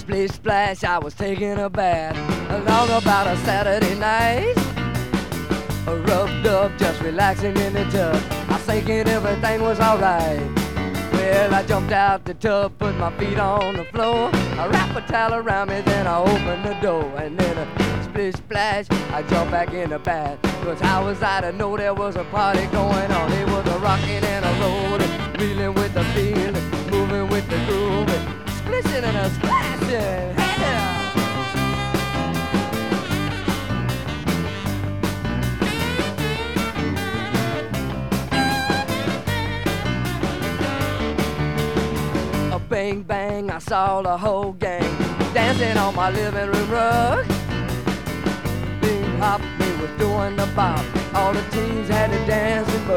Splish splash, I was taking a bath along about a Saturday night. Rubbed up, just relaxing in the tub. I was thinking everything was alright. Well, I jumped out the tub, put my feet on the floor. I wrapped a towel around me, then I opened the door. And then a splish splash, I jumped back in the bath. 'Cause how was I to know there was a party going on? It was a rocking and a rolling, reeling with the feeling, moving with the groove, splishing and a splashing. Hey! Bang, bang, I saw the whole gang dancing on my living room rug. Big Hop, they was doing the bop. All the teens had to dance and